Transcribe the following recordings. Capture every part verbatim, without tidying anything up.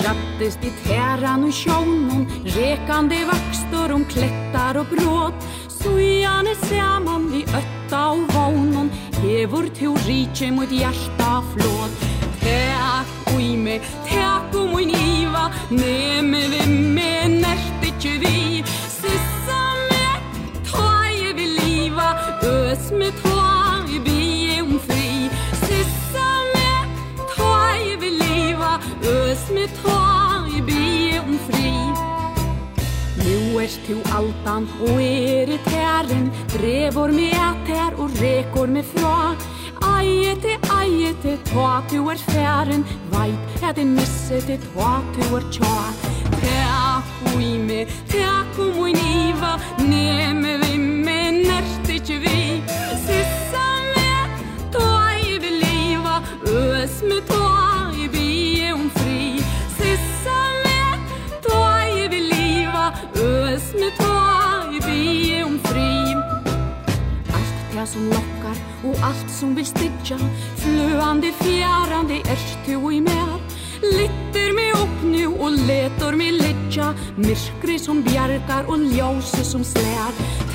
Rattest i täran och sjónon, rekande vaxtor om klättar och bråt. Sujane saman vi ötta och vånon, hevor teoriche mot hjärta flåt. Tack oi me, tack o min iva, neme vi med närtitje vi. Sissa me, ta vi liva, ös me ta i bie om fri. Sissa me, ta vi liva, ös me ta i bie om fri. Nu är till altan och är i tären, drevor med ätär och rekor med fra. Ajete, ajete, ta du är fären, vajt att det misse till ta du är tja. Tack oi me, tack o min iva, neme vi med närtitje vi. Sissa me, ta i vi liva, ös me ta i bie om fri. Sissa me, ta i vi liva, ös me ta i bie om fri. Allt det som lockar och allt som vill stidja, flöande fjärande är du i mer. Litter mig upp nu och letor mig lidja, myrkri som bjärkar och ljose som slär.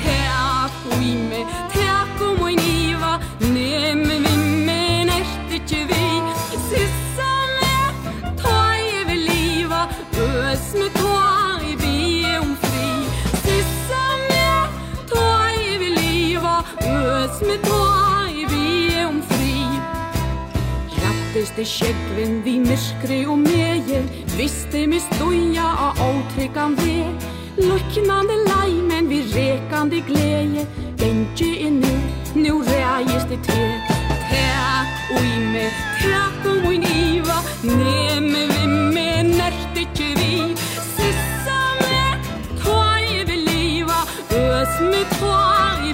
Tack oi me, tack o min iva, neme vi med närtitje vi. Sissa me, ta i vi liva, ös me ta i bie om fri. Sissa me, ta i vi liva, ös me ta i bie om fri. Rattest i käggven vi myrkri och meje, visste mi stoja av åtryckan ve. Lycknande lajmen vi rekande gläje, gänge är nu, nu räjest i te. Tack oi me, tack o min iva, neme vi med närtitje vi. Sissa me, ta i vi liva, ös me ta